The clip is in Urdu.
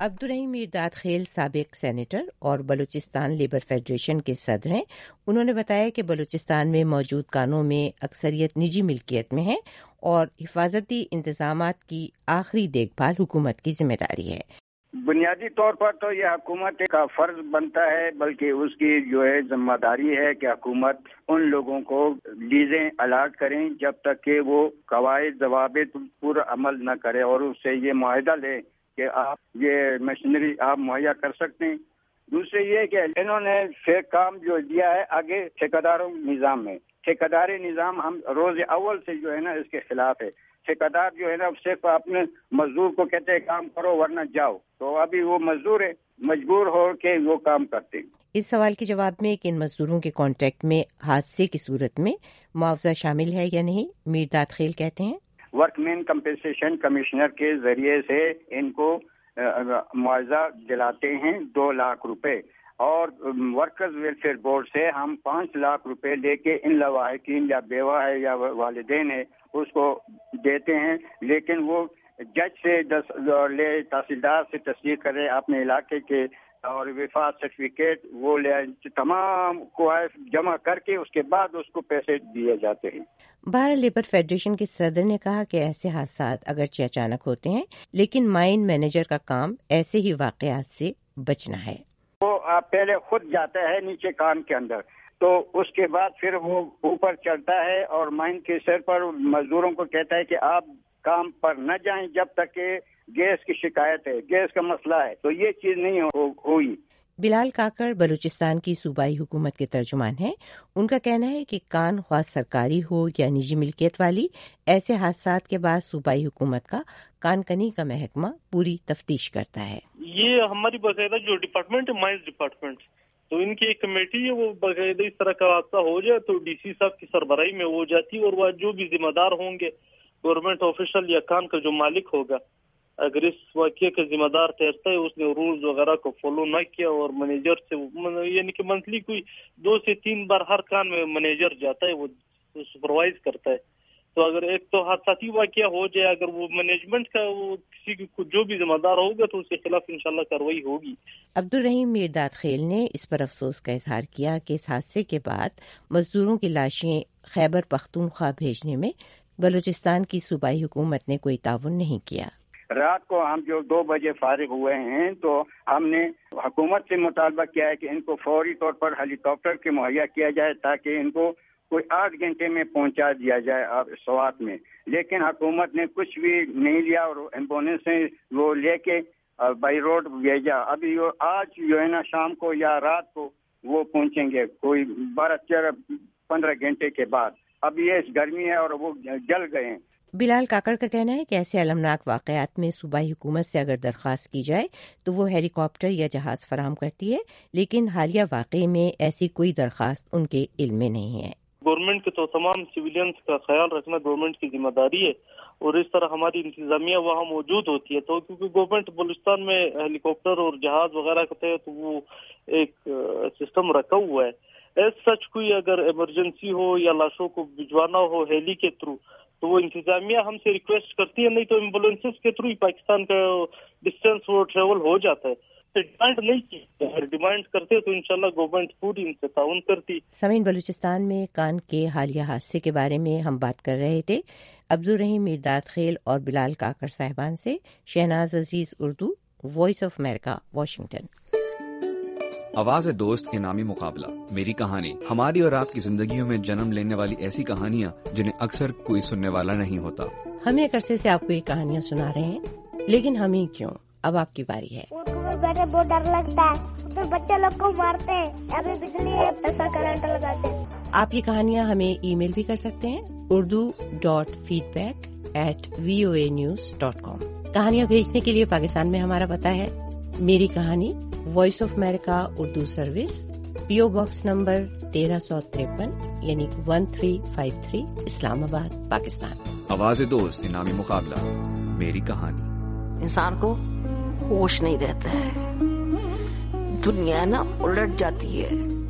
عبدالرحیم میرداد خیل سابق سینیٹر اور بلوچستان لیبر فیڈریشن کے صدر ہیں۔ انہوں نے بتایا کہ بلوچستان میں موجود کانوں میں اکثریت نجی ملکیت میں ہے اور حفاظتی انتظامات کی آخری دیکھ بھال حکومت کی ذمہ داری ہے۔ بنیادی طور پر تو یہ حکومت کا فرض بنتا ہے، بلکہ اس کی جو ہے ذمہ داری ہے کہ حکومت ان لوگوں کو لیزیں الاٹ کریں جب تک کہ وہ قواعد ضوابط پر عمل نہ کرے اور اس سے یہ معاہدہ لے کہ آپ یہ مشینری آپ مہیا کر سکتے ہیں۔ دوسرے یہ کہ انہوں نے پھر کام جو دیا ہے آگے ٹھیکیداروں نظام میں، ٹھیکیداری نظام ہم روز اول سے جو ہے نا اس کے خلاف ہے۔ ٹھیکیدار جو ہے نا صرف اپنے مزدور کو کہتے ہیں کام کرو ورنہ جاؤ، تو ابھی وہ مزدور ہے، مجبور ہو کے وہ کام کرتے ہیں۔ اس سوال کے جواب میں کہ ان مزدوروں کے کانٹریکٹ میں حادثے کی صورت میں معاوضہ شامل ہے یا نہیں، میرداد خیل کہتے ہیں ورک مین کمپنسیشن کمشنر کے ذریعے سے ان کو معاوضہ دلاتے ہیں 2 لاکھ روپے، اور ورکرز ویلفیئر بورڈ سے ہم 5 لاکھ روپے لے کے ان لواحقین یا بیوہ ہے یا والدین ہے اس کو دیتے ہیں، لیکن وہ جج سے لے تحصیلدار سے تصدیق کرے اپنے علاقے کے اور وفات سرٹیفکیٹ وہ لے، تمام کوائف جمع کر کے اس کے بعد اس کو پیسے دیے جاتے ہیں۔ بھارت لیبر فیڈریشن کے صدر نے کہا کہ ایسے حادثات اگرچہ اچانک ہوتے ہیں لیکن مائن مینیجر کا کام ایسے ہی واقعات سے بچنا ہے۔ وہ پہلے خود جاتا ہے نیچے کام کے اندر، تو اس کے بعد پھر وہ اوپر چڑھتا ہے اور مائن کے سر پر مزدوروں کو کہتا ہے کہ آپ کام پر نہ جائیں جب تک کہ گیس کی شکایت ہے، گیس کا مسئلہ ہے، تو یہ چیز نہیں ہوئی۔ بلال کاکڑ بلوچستان کی صوبائی حکومت کے ترجمان ہیں۔ ان کا کہنا ہے کہ کان خواہ سرکاری ہو یا نجی ملکیت والی، ایسے حادثات کے بعد صوبائی حکومت کا کان کنی کا محکمہ پوری تفتیش کرتا ہے۔ یہ ہماری باقاعدہ جو ڈپارٹمنٹ ہے مائنز ڈپارٹمنٹ، تو ان کی ایک کمیٹی ہے، وہ باقاعدہ اس طرح کا حادثہ ہو جائے تو ڈی سی صاحب کی سربراہی میں ہو جاتی ہے، اور وہ جو بھی ذمہ دار ہوں گے گورنمنٹ آفیشل یا کان کا جو مالک ہوگا، اگر اس واقعے کا ذمہ دار ٹھہرتا ہے اس نے رولز وغیرہ کو فالو نہ کیا اور مینیجر سے یعنی کہ منتھلی کوئی 2 سے 3 بار ہر کان میں مینیجر جاتا ہے، وہ سپروائز کرتا ہے، تو اگر ایک تو حادثاتی واقعہ ہو جائے، اگر وہ مینجمنٹ کا وہ کسی کو جو بھی ذمہ دار ہوگا تو اس کے خلاف انشاءاللہ کارروائی ہوگی۔ عبدالرحیم میرداد خیل نے اس پر افسوس کا اظہار کیا کہ اس حادثے کے بعد مزدوروں کی لاشیں خیبر پختونخوا بھیجنے میں بلوچستان کی صوبائی حکومت نے کوئی تعاون نہیں کیا۔ رات کو ہم جو 2 بجے فارغ ہوئے ہیں تو ہم نے حکومت سے مطالبہ کیا ہے کہ ان کو فوری طور پر ہیلی کاپٹر کے مہیا کیا جائے تاکہ ان کو کوئی 8 گھنٹے میں پہنچا دیا جائے سوات میں، لیکن حکومت نے کچھ بھی نہیں لیا اور ایمبولینس سے وہ لے کے بائی روڈ بھیجا۔ ابھی آج جو ہے نا شام کو یا رات کو وہ پہنچیں گے کوئی 12-15 گھنٹے کے بعد۔ اب یہ گرمی ہے اور وہ جل گئے ہیں۔ بلال کاکڑ کا کہنا ہے کہ ایسے المناک واقعات میں صوبائی حکومت سے اگر درخواست کی جائے تو وہ ہیلی کاپٹر یا جہاز فراہم کرتی ہے، لیکن حالیہ واقعے میں ایسی کوئی درخواست ان کے علم میں نہیں ہے۔ گورنمنٹ کے تو تمام سویلینز کا خیال رکھنا گورنمنٹ کی ذمہ داری ہے، اور اس طرح ہماری انتظامیہ وہاں موجود ہوتی ہے، تو کیونکہ گورنمنٹ بلوچستان میں ہیلی کاپٹر اور جہاز وغیرہ کا تو وہ ایک سسٹم رکھا ہوا ہے۔ ایز سچ کوئی اگر ایمرجنسی ہو یا لاشوں کو بھجوانا ہو ہیلی کے تھرو تو وہ انتظامیہ ہم سے ریکویسٹ کرتی ہے، نہیں تو ایمبولینسز کے تھرو ہی پاکستان کا ڈسٹینس وہ ٹریول ہو جاتا ہے۔ ڈیمانڈ نہیں کی، اگر ڈیمانڈ کرتے تو انشاءاللہ گورنمنٹ پوری ان سے تعاون کرتی۔ سامعین، بلوچستان میں کان کے حالیہ حادثے کے بارے میں ہم بات کر رہے تھے عبدالرحیم میرداد خیل اور بلال کاکڑ صاحبان سے۔ Shahnaz Aziz, Urdu, Voice of America, Washington. آواز دوست کے نامی مقابلہ میری کہانی، ہماری اور آپ کی زندگیوں میں جنم لینے والی ایسی کہانیاں جنہیں اکثر کوئی سننے والا نہیں ہوتا۔ ہم ایک عرصے سے آپ کو یہ کہانیاں سنا رہے ہیں، لیکن ہم ہی کیوں، اب آپ کی باری ہے۔ بیٹھے بہت ڈر لگتا ہے، پھر بچے لوگ کو مارتے ہیں، ابھی بجلی ایسا کرنٹ لگاتے ہیں۔ آپ یہ کہانیاں ہمیں ای میل بھی کر سکتے ہیں urdu.feedback@voanews.com۔ کہانیاں بھیجنے کے لیے پاکستان میں ہمارا پتہ ہے میری کہانی، Voice of America Urdu service, PO box number 1353 یعنی 1353 اسلام آباد، پاکستان۔ آواز دوست کے نامی مقابلہ میری کہانی۔ انسان کو ہوش نہیں رہتا ہے، دنیا نا الٹ جاتی ہے۔